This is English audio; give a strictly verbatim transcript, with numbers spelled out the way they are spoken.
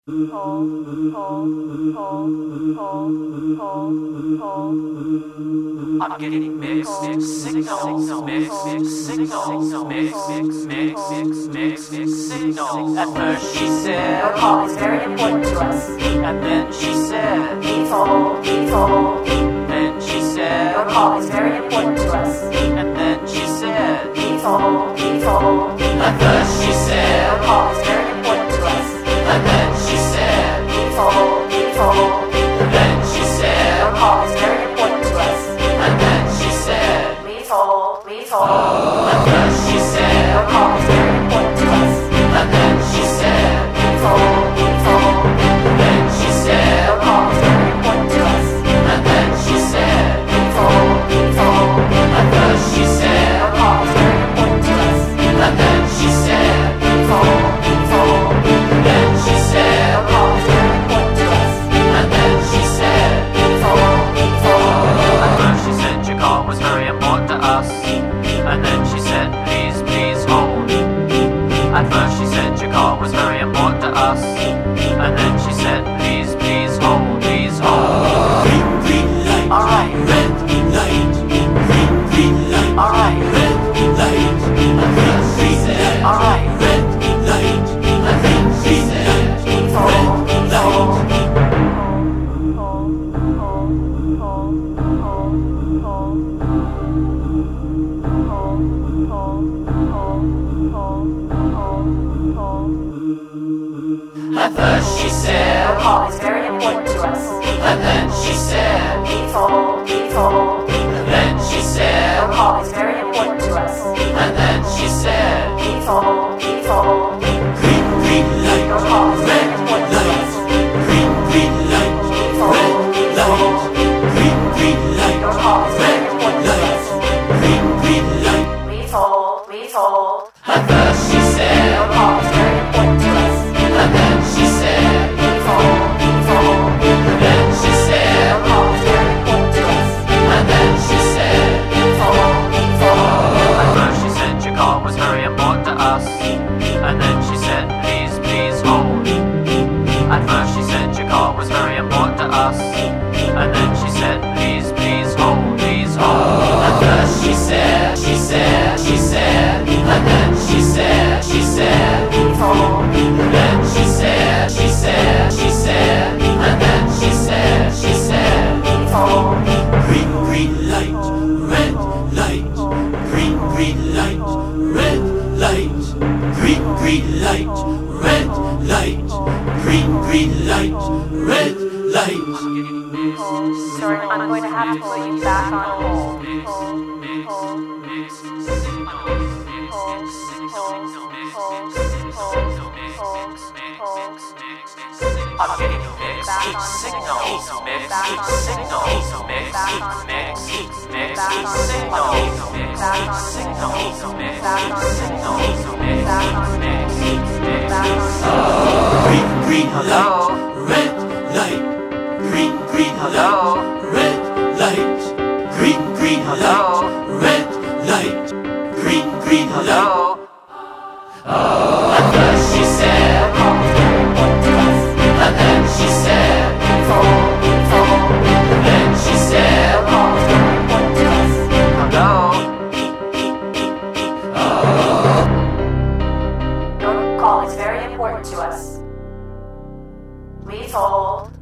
I'm getting mixed, mixed signals, mixed, mixed signals, mixed, mixed, mixed, mixed, mixed, mixed signals. At first she said, your call is very important to us. And then she said, Please hold, please hold. Then she said, your call is very important to us. And then she said, Please hold, please hold. At first she said, your call is very important to us. And then she said, Please hold, please hold. Then she said, your call is very important to us. And then she said, Please hold, please hold. At first she said, your call is very important to us. And then she said, Please hold, please hold. Then she said, your call is very important to us. And then she said, Please hold, please hold. At first she said, your call is very important to us. And then she said, Please hold, please hold. Then she said, your call is very important to us. And then she said, Please hold, please hold. At first she said your call was very important to us. And then she said, please, please hold. At first she said your call was very important to us. And then she said, please, please hold, please hold. Green, green light, Alright. red light, green, green light, Alright. red light, green, green light, Alright. red light, green, green light, Please hold, red please hold. light. At first she your said, call is very important to us. and then she said, Please hold, please hold. then she Your said, call is very important to us. and then she said, Please hold, please hold. Green, green light, Your call is very red important to light, us. green, green light, Please hold, red please light, hold. green, green Your light, call is very red important to light, us. green, green light. Please hold, please hold. at first she Your said, call is very important to us. and then she said, Please hold, please hold. then she said, Your call is very important to us. and then she said, Please hold, please hold. at first she said your call was very important to us. And then she said, please, please hold. At first she said your call was very important to us. And then she said, please, please hold, please hold. At first she said, she said, she said, and then she said, she said, Please hold. then she said, she said, she said, and then she said, she said, Please hold. Green, green light, red light, green, green light, red light, green, green light, red light, green, green light, red light. Sir, I'm going to have to put you back on hold. I'm getting mixed signals, mixed signals, mixed, mixed, mixed signals, mixed signals, mixed signals, mixed, mixed, mixed. Green, green Hello? light, red light, green, green Hello? light, red light, green, green Hello? light, red light, green, green light. Hello? At first she said, Your call is very important to us. and then she said, Please hold, please hold. then she Your said, call is very important to us. hello? Your call is very important to us. Please hold.